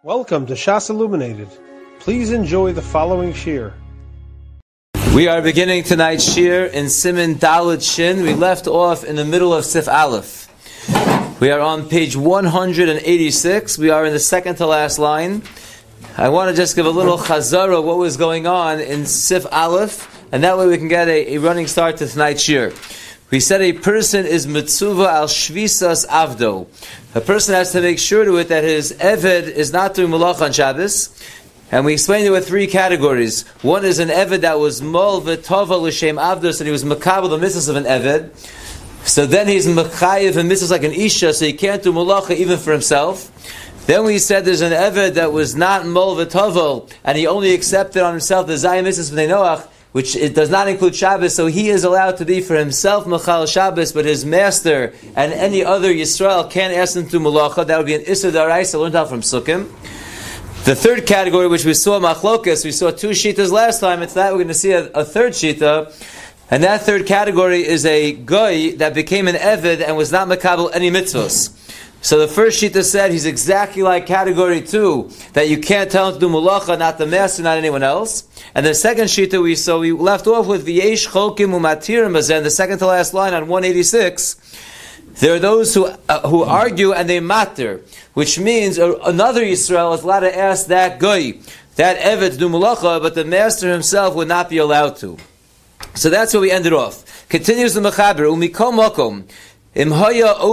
Welcome to Shas Illuminated. Please enjoy the following shir. We are beginning tonight's shir in Siman Daled Shin. We left off in the middle of Sif Aleph. We are on page 186. We are in the second to last line. I want to just give a little chazara of what was going on in Sif Aleph, and that way we can get a running start to tonight's shir. We said a person is mitzuva al shvisas avdo. A person has to make sure to it that his eved is not doing malach on Shabbos. And we explained there were three categories. One is an eved that was mol v'tova l'shem avdos, and he was makabel the mitzvahs of an eved. So then he's makayev and mitzvahs like an isha, so he can't do malacha even for himself. Then we said there's an eved that was not mol v'tovel, and he only accepted on himself the zayim mitzvahs v'nei Noach, which it does not include Shabbos, so he is allowed to be for himself Machal Shabbos, but his master and any other Yisrael can't ask him to Malacha. That would be an Issa D'Oraisa learned out from Sukkim. The third category, which we saw Machlokas, we saw two Shitas last time, and tonight we're going to see a third Shita, and that third category is a Goy that became an Eved and was not Makabel any mitzvahs. So the first Shita said he's exactly like category 2, that you can't tell him to do Malacha, not the master, not anyone else. And the second Shita we left off with V'yesh Cholkim Umatirim Bazen, the second to last line on 186. There are those who argue and they matter, which means another Yisrael is allowed to ask that Goy, that Evet to do Malacha, but the master himself would not be allowed to. So that's where we ended off. Continues the Mechaber, Umikom Mokom. If the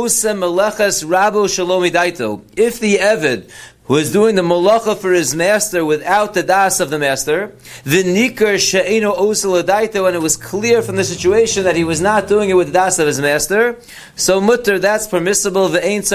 Eved who is doing the malacha for his master without the das of the master, and it was clear from the situation that he was not doing it with the das of his master, so mutter, that's permissible.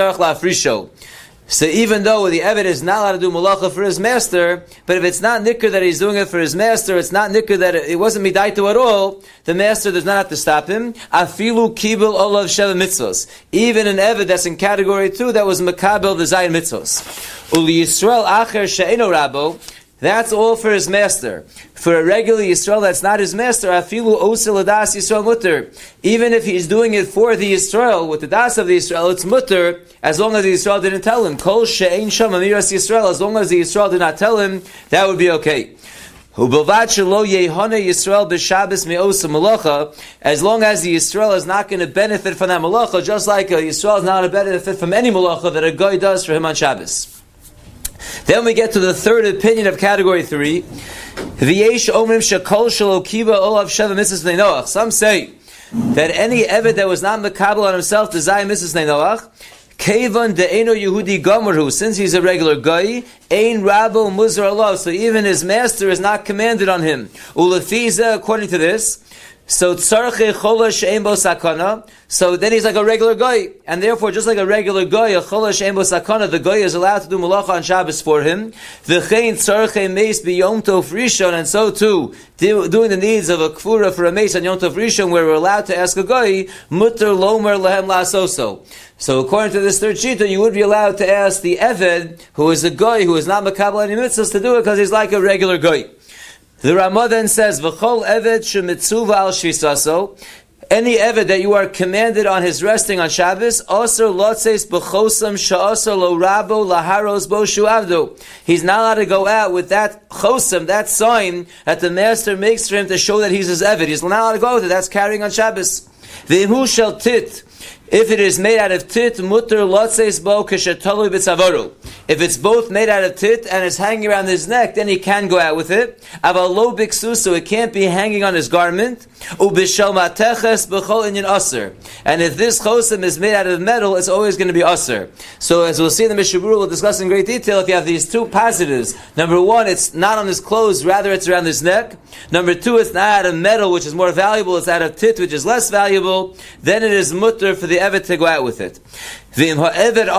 So even though the Eved is not allowed to do malacha for his master, but if it's not nikkur that he's doing it for his master, it's not nikkur that it wasn't midaito at all, the master does not have to stop him. Afilu kibul olav sheva mitzvos. Even an Eved that's in category 2 that was makabel the zayin mitzvos. Uli Yisrael acher she'eno rabo. That's all for his master. For a regular Yisrael that's not his master, afilu osel das Yisrael mutter. Even if he's doing it for the Yisrael, with the das of the Yisrael, it's mutter, as long as the Yisrael didn't tell him. Kol she'ein sham amiras Yisrael, as long as the Yisrael did not tell him, that would be okay. Ubavad shelo yehana Yisrael b'Shabbos me'osa malacha, as long as the Yisrael is not going to benefit from that malacha, just like a Yisrael is not going to benefit from any malacha that a guy does for him on Shabbos. Then we get to the third opinion of category 3. V'yesh omrim shekol shelo kiba olav sheva mitzvos v'nei Noach. Some say that any Eved that was not makabel on himself to zayim mitzvos v'nei Noach, kevan de'eno Yehudi gomerhu, since he's a regular guy, ein rabo muzar alav, so even his master is not commanded on him. Ulefiza, according to this, so tzarche chola she'en bo sakana, so then he's like a regular guy, and therefore just like a regular guy, a chola she'en bo sakana, the guy is allowed to do malacha on Shabbos for him. V'chein tzarche meis b'yom tov rishon, and so too, doing the needs of a kfura for a meis on Yom Tov Rishon, where we're allowed to ask a guy, mutter lomer lehem la'asoso. So according to this third shita, you would be allowed to ask the Eved, who is a guy who is not makabel any mitzvahs, to do it because he's like a regular guy. The Ramah then says, "V'chol Eved shemitzuva al shvisaso." Any Eved that you are commanded on his resting on Shabbos, also lotzeis b'chosam sha'asa lo rabo laharos bo shuavdo. He's not allowed to go out with that chosam, that sign that the master makes for him to show that he's his Eved. He's not allowed to go with it. That's carrying on Shabbos. V'imhu shel tit. If it is made out of tit, mutter lotzeis bo keshetolu b'tzavaru. If it's both made out of tit and it's hanging around his neck, then he can go out with it. Aval lo biksu, so it can't be hanging on his garment. Ubishal mateches b'chol inyan aser. And if this chosam is made out of metal, it's always going to be aser. So as we'll see in the Mishnah Berurah, we'll discuss in great detail, if you have these two positives. Number 1, it's not on his clothes, rather it's around his neck. Number 2, it's not out of metal, which is more valuable, it's out of tit, which is less valuable. Then it is mutter for the Eved to go out with it. If the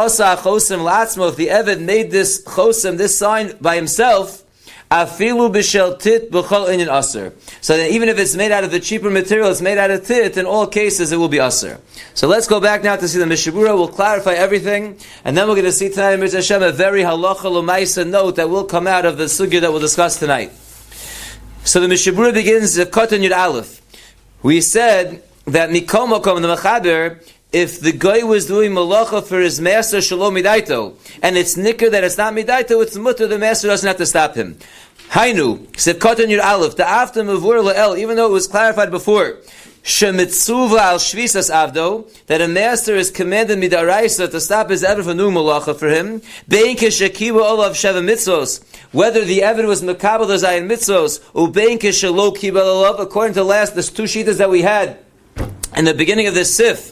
Eved made this chosam, this sign by himself, afilu b'shel tit b'chol inyan aser. So that even if it's made out of the cheaper material, it's made out of tit, in all cases it will be aser. So let's go back now to see the Mishnah Berurah. We'll clarify everything, and then we're going to see tonight in Mirz Hashem a very halacha l'maisa note that will come out of the sugya that we'll discuss tonight. So the Mishnah Berurah begins with Kotan Yud Aleph. We said that Mikom Mokom, the Mechaber, if the guy was doing malacha for his master shalom midaito, and it's nicker that it's not midaito, it's mutter, the master doesn't have to stop him. Hainu, Sivkotan Yud Aleph, the after mavur la'el, even though it was clarified before, shemitzuva al shvisas avdo, that a master is commanded midaraisa to stop his eved for new malacha for him, bein keshekiwa olav sheva mitzvos, whether the eved was mekabel the zayin mitzvos, or bein keshelo kibel olav, according to the two shitas that we had in the beginning of this sif.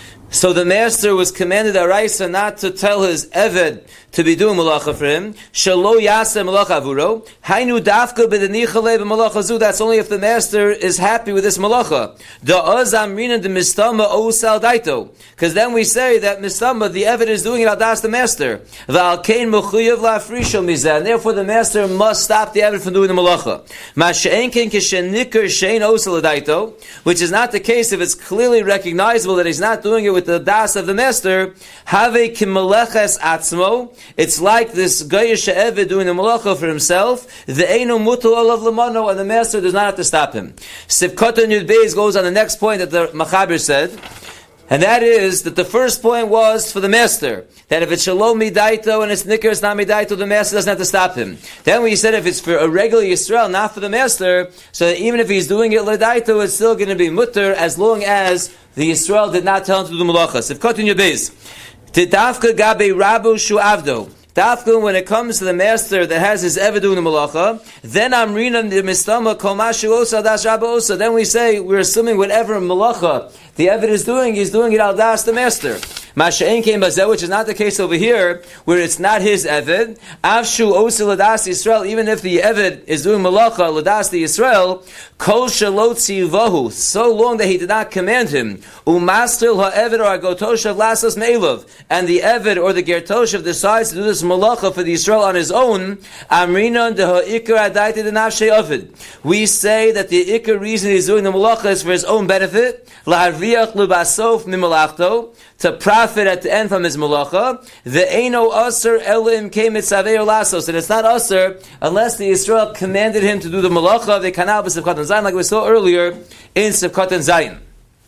So the master was commanded araisa not to tell his eved to be doing malacha for him. Shelo yaseh malacha avuro. Hainu dafka b'denichale b'malacha zu. That's only if the master is happy with this malacha. Da'oz amrina de mistama osal daito. Because then we say that mistama, the eved is doing it al das the master. V'al kein mechuyev la'afrisho mizeh. And therefore the master must stop the eved from doing the malacha. Ma she'en ken kishenikar she'en osal daito. Which is not the case if it's clearly recognizable that he's not doing it with the das of the master. Have kimaleches atzmo. It's like this Gayish Eved doing the malacha for himself. The Eino Mutal Olav Lamano, and the master does not have to stop him. Sivkotan Yud Beis goes on the next point that the Machaber said, and that is that the first point was for the master, that if it's Shalom Midaito and it's Nicker, it's not Midaito, the master doesn't have to stop him. Then we said if it's for a regular Yisrael, not for the master, so that even if he's doing it Lidaito, it's still going to be mutter as long as the Yisrael did not tell him to do the malacha. Sivkotan Yud Beis. Dafka gabe rabu shuavdo. Dafka, when it comes to the master that has his eved doing the malacha, then amrina the mistama komashu osa das rabba osa. Then we say we're assuming whatever malacha the eved is doing, he's doing it al das the master. Masha'en came bazeh, which is not the case over here, where it's not his eved. Avshu osa ladas Yisrael, even if the eved is doing malacha ladas the Yisrael, kol shalotzi vahu, so long that he did not command him. Umastil ha'eved or agotoshav lasas me'elav, and the eved or the gertoshav decides to do this malacha for the Yisrael on his own. Amrinon de ha'ikar adaita de nafshei ovid. We say that the ikar reason he's doing the malacha is for his own benefit. La'arviach lubasof mimalachto, to profit at the end from his malacha. The eino aser elim came mitzavei lasos, and it's not aser unless the Yisrael commanded him to do the malacha. They canal b'sivkatan zayin, like we saw earlier in Sivkatan zayin.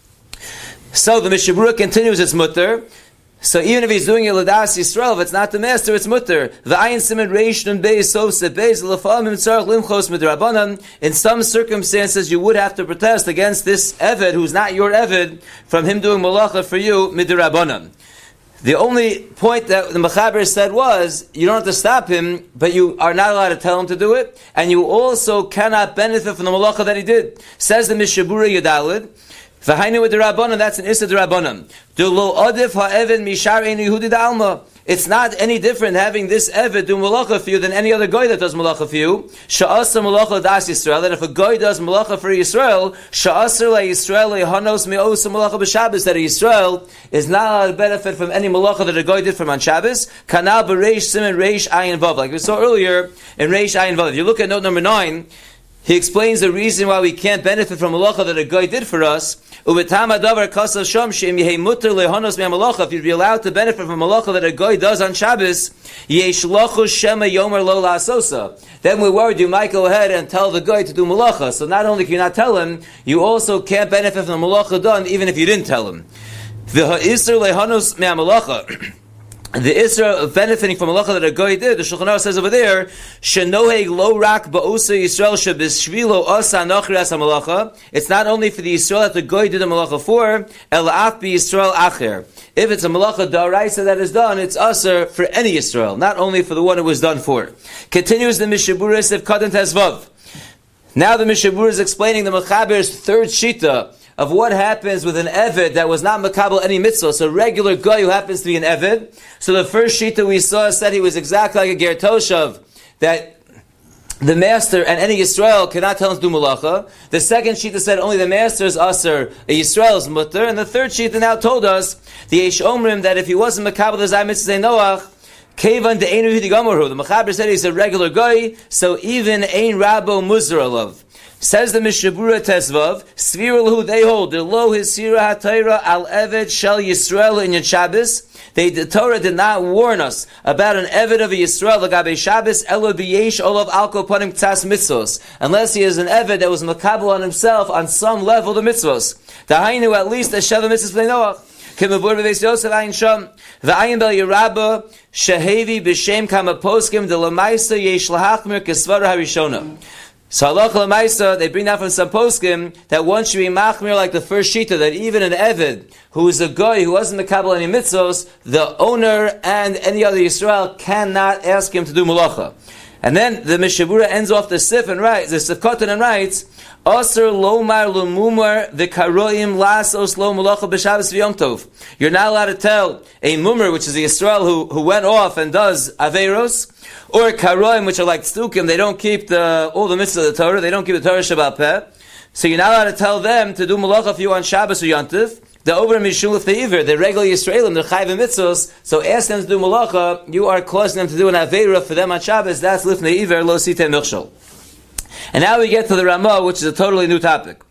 So the Mishnah Berurah continues its mutter. So even if he's doing it l'das Yisrael, if it's not the master, it's mutter. The ayin siman reish nun beis sofse beis l'fa'amim tzarich limchos midrabanan. In some circumstances, you would have to protest against this eved who's not your eved from him doing malacha for you midrabanan. The only point that the Mechaber said was, you don't have to stop him, but you are not allowed to tell him to do it, and you also cannot benefit from the malacha that he did. Says the Mishnah Berurah Yudalid, V'hainu with the Rabbanan, that's an Issa de Rabbanan. Lo odif ha'eved mishar ein Yehudi d'alma. It's not any different having this eved do malacha for you than any other guy that does malacha for you. Sha'asa malacha das Yisrael. And if a guy does malacha for Yisrael, sha'asar la Yisrael le'hanos me'osa malacha b'Shabbos, that a Yisrael is not allowed to benefit from any malacha that a guy did from on Shabbos. Kanal b'reish siman reish ayin vav. Like we saw earlier in reish ayin vav. If you look at note number 9, he explains the reason why we can't benefit from malacha that a guy did for us. If you'd be allowed to benefit from malacha that a guy does on Shabbos, then we're worried you might go ahead and tell the guy to do malacha. So not only can you not tell him, you also can't benefit from the malacha done even if you didn't tell him. The Isra of benefiting from malacha that a guy did, the Shulchan Aruch says over there, Shenoheg lo rak ba'osa Yisrael shebishvilo asa nachri asa malacha. It's not only for the Yisrael that the guy did the malacha for, el af bi Yisrael acher. If it's a malacha da'araisa that is done, it's aser for any Yisrael, not only for the one it was done for. Continues the Mishnah Berurah of Kadan Tezvav. Now the Mishnah Berurah is explaining the Mechaber's third shita of what happens with an eved that was not makabel any mitzvah, so a regular guy who happens to be an eved. So the first shita we saw said he was exactly like a ger toshav, that the master and any Yisrael cannot tell him to do malacha. The second shita said only the master is aser, a Yisrael is mutter, and the third shita now told us the Eish Omrim that if he wasn't makabel the zay mitzvah Noach, kevan de einu hidigamoru. The Mechaber said he's a regular guy, so even ein rabo muzar alav. Says the Mishnah Berurah Tezvav, Svira lahu, they hold, the lo his sirah ha'tayra al eved shel Yisrael in Yom Shabbos. The Torah did not warn us about an eved of a Yisrael l'gabe Shabbos elo b'yesh olav alko panim k'tzas mitzvos, unless he is an eved that was makabel on himself on some level the mitzvos. Dahainu, at least a sheva mitzvos b'nei Noach. Kemavur bebeis Yosef ayin sham. V'ayin bel Yerabah shehevi b'shem kama poskim de lamaisa yesh lahachmir kesvara harishona. So halacha l'maisa, they bring that from some poskim that one should be machmir like the first shita, that even an eved who is a goy who wasn't mekabel any mitzvos, the owner and any other Yisrael cannot ask him to do malacha. And then the Mishabura ends off the sif and writes, the sifkotan and writes, Aser lomar lumumar v'karoim lasos lo malacha b'Shabbos v'Yom Tov. You're not allowed to tell a mumar, which is the Yisrael who went off and does averos, or karoim, which are like tzdukim, they don't keep all the mitzvahs of the Torah, they don't keep the Torah Shabbat Peh. So you're not allowed to tell them to do malacha for you on Shabbos or Yom Tov. The over mishul of the iver, the regular Yisraelim, the chayv mitzvos. So ask them to do malacha. You are causing them to do an aveira for them on Shabbos. That's lifnei iver lo siteh milchshol. And now we get to the Ramah, which is a totally new topic.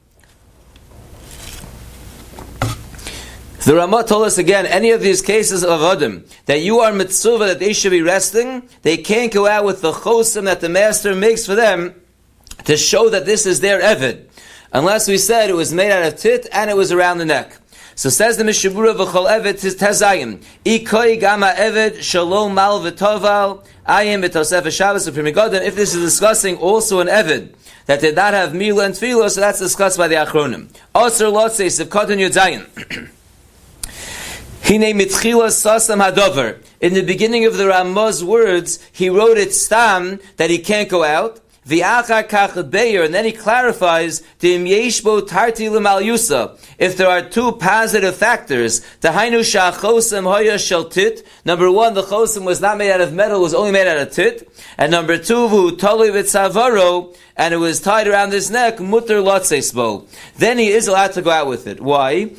The Ramah told us again, any of these cases of avodim, that you are mitzvah, that they should be resting, they can't go out with the chosim that the master makes for them to show that this is their eved. Unless we said it was made out of tit and it was around the neck. So says the Mishabura v'chol eved tezayim. Ikoi gama eved shalom mal v'toval ayim b'tosef Shabbos v'primigodim. If this is discussing also an eved that did not have milah and tefillah, so that's discussed by the Achronim. Aser lotzei sivkotin yudzayin. Hine mitchila sasam hadover. In the beginning of the Ramah's words, he wrote it stam, that he can't go out. V'achar kach beir, and then he clarifies, Dim yeshbo tarti l'mal yusa. If there are two positive factors, Tahainu sha'chosem hoya shel tit. Number one, the chosim was not made out of metal, it was only made out of tit. And number two, v'hu tolui v'tzavaro, and it was tied around his neck, mutter lotzeisbo. Then he is allowed to go out with it. Why?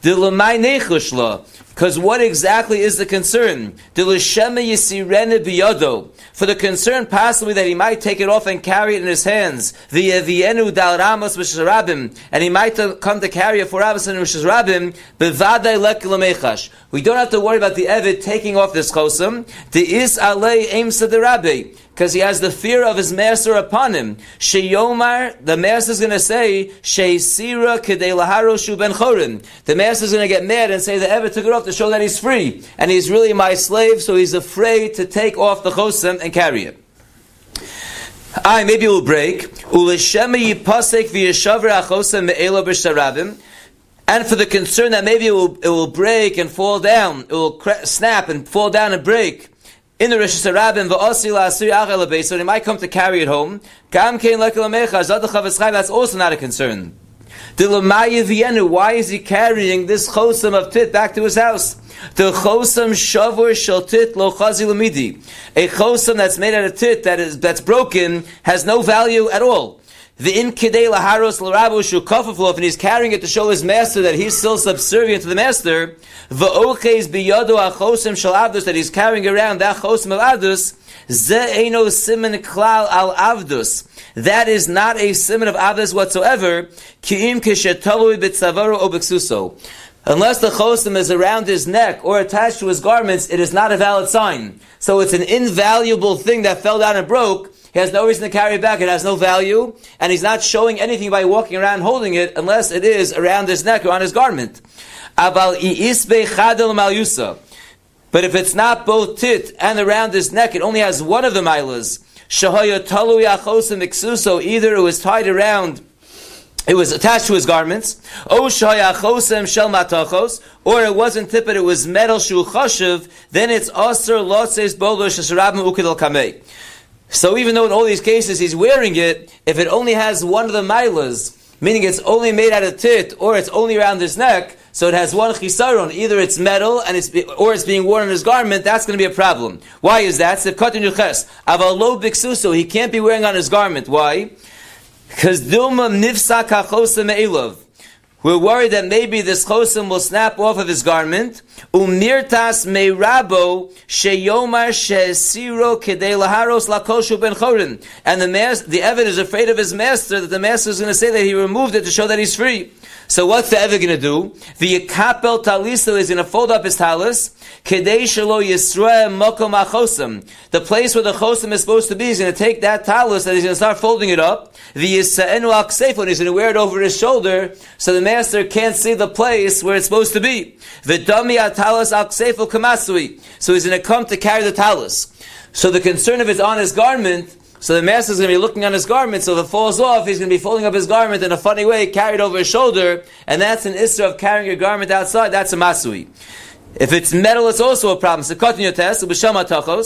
Because what exactly is the concern? For the concern possibly that he might take it off and carry it in his hands. And he might come to carry it for Rabbos and Rosh Hashanah. We don't have to worry about the Eved taking off this chosim. Because he has the fear of his master upon him. Sheyomar, the master is going to say, Sheisira kedei laharoshu ben chorin. The master is going to get mad and say the Eved took it off to show that he's free. And he's really my slave, so he's afraid to take off the chosim and carry it. Maybe it will break. And for the concern that maybe it will break and fall down, it will snap and fall down and break. In the Rosh Hashanah, so they might come to carry it home. That's also not a concern. Why is he carrying this chosim of tit back to his house? The chosim shavur shel tit lo chazi lamidi. A chosim that's made out of tit that's broken has no value at all. The in kidei laharos l'rabo shu kafaflof, and he's carrying it to show his master that he's still subservient to the master. V'oches biyado achosim shel avdus, that he's carrying around that chosim of avdus. Ze eino siman klal al avdus. That is not a siman of avdus whatsoever. Ki'im kishetolui b'tzavaru o b'ksuso. Unless the chosim is around his neck or attached to his garments, it is not a valid sign. So it's an invaluable thing that fell down and broke. He has no reason to carry it back. It has no value. And he's not showing anything by walking around holding it unless it is around his neck or on his garment. But if it's not both tit and around his neck, it only has one of the milas. Either it was tied around, it was attached to his garments, or it wasn't tit, but it was metal shu chashiv, then it's aser lotzeis bolo shesharabim ukidal kamei. So even though in all these cases he's wearing it, if it only has one of the milas, meaning it's only made out of tit, or it's only around his neck, so it has one chisaron, either it's metal and or it's being worn on his garment, that's going to be a problem. Why is that? He can't be wearing on his garment. Why? Because we're worried that maybe this chosim will snap off of his garment, Umirtas meirabo sheyomar shesiro kedei laharos lakoshu ben chorin. And the Eved is afraid of his master, that the master is going to say that he removed it to show that he's free. So what's the Eved going to do? The Yekapel Taliso is going to fold up his talis. Kedei shelo yisra mokom achosam. The place where the chosim is supposed to be, he's going to take that talis and he's going to start folding it up. The Yisa'enu aksefo, and he's going to wear it over his shoulder so the master can't see the place where it's supposed to be. V'dami atalis aksefo kamasui. So he's going to come to carry the talis. So the concern of it's on his garment. So the master is going to be looking on his garment, so if it falls off, he's going to be folding up his garment in a funny way, carried over his shoulder, and that's an issur of carrying your garment outside, that's a masui. If it's metal, it's also a problem. So cut in your test, since it's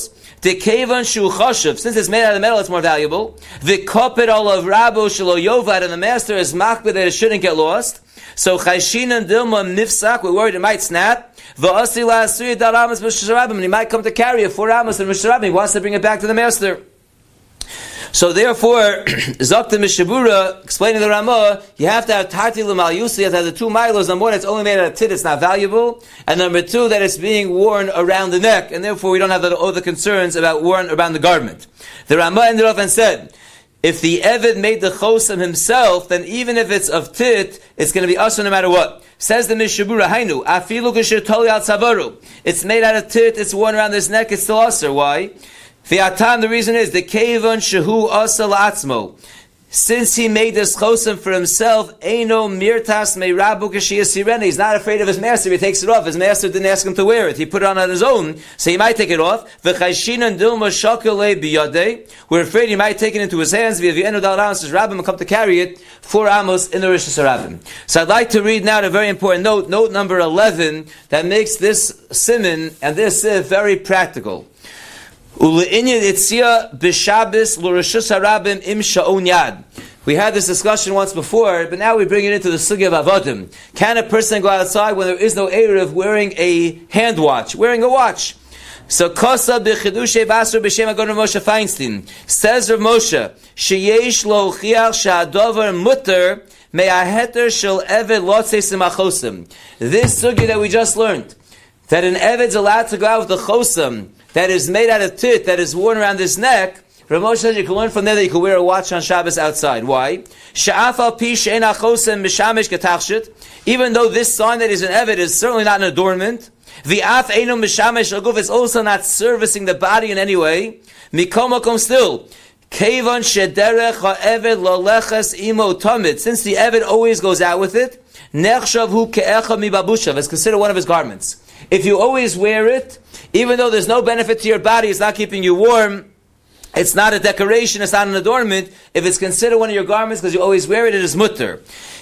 made out of metal, it's more valuable. The kopet olav rabo shelo yovad, and the master is makbid that it shouldn't get lost. So chayshin and dilma nifsak, we're worried it might snap. V'asi la'asui daramas b'sharabim, and he might come to carry it 4 amos and b'sharabim, he wants to bring it back to the master. So therefore, Zakta Mishabura, explaining the Ramah, you have to have Tarti L'mal Yusi, you have to have the 2 milos. Number 1, it's only made out of tit, it's not valuable. And number 2, that it's being worn around the neck, and therefore we don't have all the concerns about worn around the garment. The Ramah ended off and said, if the Eved made the Chosim himself, then even if it's of tit, it's going to be usher no matter what. Says the Mishabura, Hainu, Afilu Kashir Toli Al Tzavaru. It's made out of tit, it's worn around his neck, it's still usher. Why? The reason is the Kevon Shehu Asa La'atzmo. Since he made this chosim for himself, Eino Mirtas Meirabu Kashiyas Sirene. He's not afraid of his master. He takes it off. His master didn't ask him to wear it. He put it on his own, so he might take it off. V'chayshinan Dilma Shakale Biyadeh. We're afraid he might take it into his hands. V'yenu Dal Ramos Rabbim come to carry it 4 amos in the Rosh Hashanah. So I'd like to read now a very important note, note number 11, that makes this siman and this very practical. We had this discussion once before, but now we bring it into the sugya of avodim. Can a person go outside when there is no eruv wearing a hand watch, wearing a watch? So Kosa b'chidushay basur b'shem Agon Moshe Feinstein says Rav Moshe sheyesh lo chiach she'adover mutter me'aheter shel eved lotzei simachosim. This sugya that we just learned, that an eved's allowed to go out with the chosim that is made out of tit, that is worn around his neck, Rav Moshe says you can learn from there that you can wear a watch on Shabbos outside. Why? Even though this sign that is an eved is certainly not an adornment, it's also not servicing the body in any way. Still, since the eved always goes out with it, it's considered one of his garments. If you always wear it, even though there's no benefit to your body, it's not keeping you warm, it's not a decoration, it's not an adornment, if it's considered one of your garments because you always wear it, it is mutter.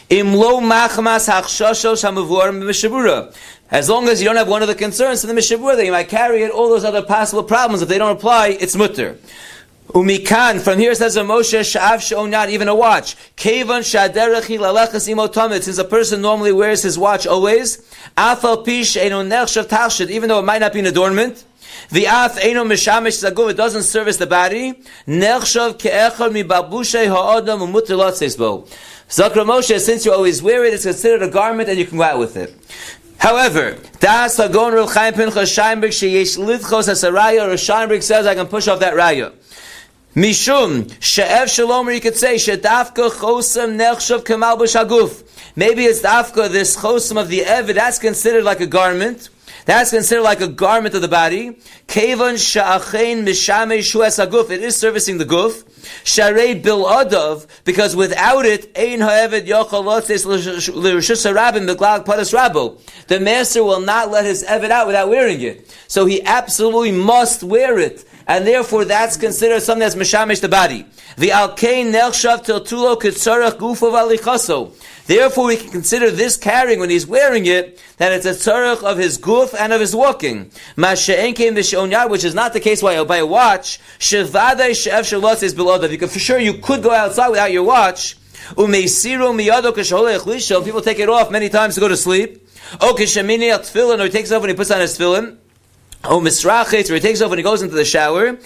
As long as you don't have one of the concerns in the Mishabura that you might carry it, all those other possible problems, if they don't apply, it's mutter. Umikan, from here says Moshe, Sha'av Sha'onat, even a watch. Kevan Sha'derechi Lalechas Imo Tomit, since a person normally wears his watch always, Afal Pish Eino Nechshav Tachshit, even though it might not be an adornment, the Af Eino Mishamish Zaguv, it doesn't service the body, Nechshav Ke'echad Mi Babushay Ha'odam Umutilot Seisbo. Zakra Moshe, since you always wear it, it's considered a garment and you can go out with it. However, Das Hagon Rav Chaim Pinchas Scheinberg Sheyesh Lidchos Hasaraya, or Scheinberg says I can push off that raya. Mishum she'ev shalom, you could say she'dafka chosam nechshav kemal b'shaguf. Maybe it's dafka, this chosam of the eved, that's considered like a garment. That's considered like a garment of the body. Kevan she'achein mishamei shuas haguf. It is servicing the guf. Sharei bil adav, because without it, ein ha'eved yochal lotzes l'rishus harabim b'glal padas rabo. The master will not let his eved out without wearing it. So he absolutely must wear it. And therefore that's considered something that's mishamish the body. The alkein nelshav tiltulo kitzarach gufo v'alichaso. Therefore we can consider this carrying when he's wearing it, that it's a tzarach of his guf and of his walking. Masha'enkein v'she'onyar, which is not the case by a watch. Shevadei she'ev shelotzes bilodav. You can, for sure you could go outside without your watch. Umeisiru miyado k'sholech lisho. People take it off many times to go to sleep. O k'shemini al tefillin, or he takes it off when he puts on his tefillin. Oh, misrachet, where he takes off when he goes into the shower.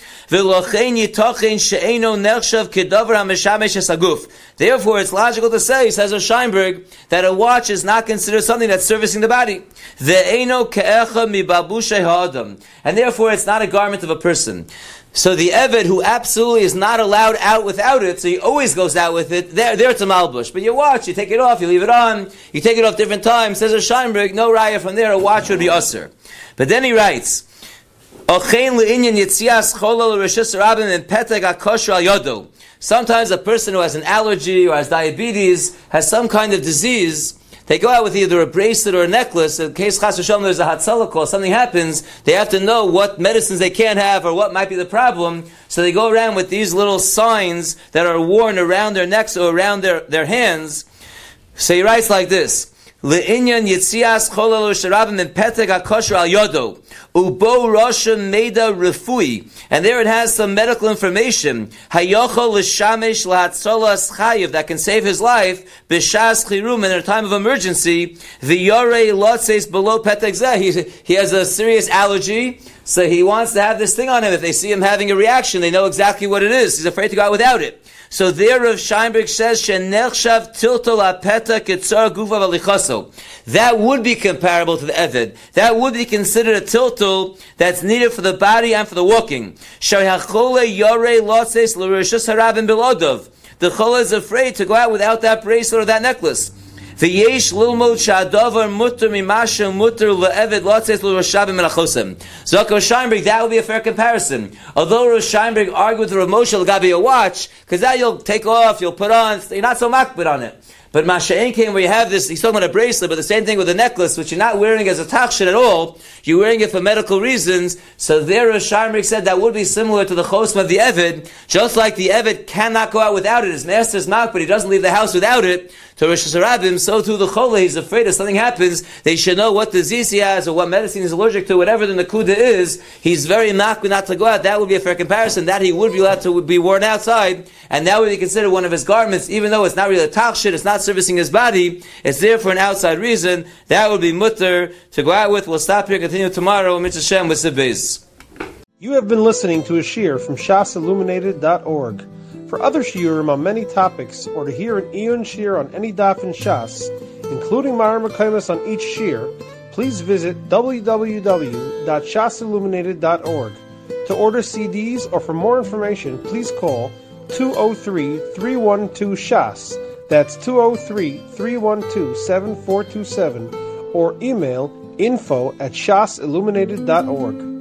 Therefore, it's logical to say, says Scheinberg, that a watch is not considered something that's servicing the body. And therefore, it's not a garment of a person. So the Eved, who absolutely is not allowed out without it, so he always goes out with it, there it's a malbush. But your watch, you take it off, you leave it on, you take it off different times. Says Scheinberg, no raya from there, a watch would be usher. But then he writes, sometimes a person who has an allergy or has diabetes, has some kind of disease, they go out with either a bracelet or a necklace. In case Chas v'Shalom there's a Hatzalah call, something happens, they have to know what medicines they can't have or what might be the problem. So they go around with these little signs that are worn around their necks or around their hands. So he writes like this. Le'inyan yitzias cholel u'sharabim min peteg ha'kosher al yodo ubo roshem meida refui, and there it has some medical information hayochol l'shamesh lahatzolas chayiv, that can save his life b'shas chirum, in a time of emergency. V'yorei lotzes below peteg zeh, he has a serious allergy, so he wants to have this thing on him. If they see him having a reaction, they know exactly what it is. He's afraid to go out without it. So there Rav Scheinberg says, "Shenechshav tilto lapeta kitzar guva v'lichaso." That would be comparable to the Eved. That would be considered a tiltul that's needed for the body and for the walking. Shehachole yorei lotses l'rishus harabim bilodov. The chole is afraid to go out without that bracelet or that necklace. V'yesh lilmod sha'adavar mutter mimasha mutter le'eved lotzes l'roshabim melachosem. Zok Rav Scheinberg, that would be a fair comparison. Although Rav Scheinberg argued with Rav Moshe l'gabi a watch, because that you'll take off, you'll put on, you're not so makbid on it. But Masha'en came where you have this, he's talking about a bracelet, but the same thing with a necklace, which you're not wearing as a tachshit at all, you're wearing it for medical reasons. So there Rav Scheinberg said that would be similar to the chosm of the Eved, just like the Eved cannot go out without it. His master's mak, but he doesn't leave the house without it. To Rosh Hashanah, so too the chole, he's afraid if something happens, they should know what disease he has or what medicine he's allergic to, whatever the nakuda is. He's very not to go out. That would be a fair comparison. That he would be allowed to be worn outside, and that would be considered one of his garments, even though it's not really a tachshit, it's not servicing his body, it's there for an outside reason. That would be mutter to go out with. We'll stop here, continue tomorrow, Mitzvah Shem with Sibbeis. You have been listening to a shiur from shasilluminated.org. For other shiurim on many topics, or to hear an Iyun shiur on any daf in Shas, including Mara Mekaymas on each shiur, please visit www.shasilluminated.org. To order CDs or for more information, please call 203-312-SHAS. That's 203-312-7427, or email info@shasilluminated.org.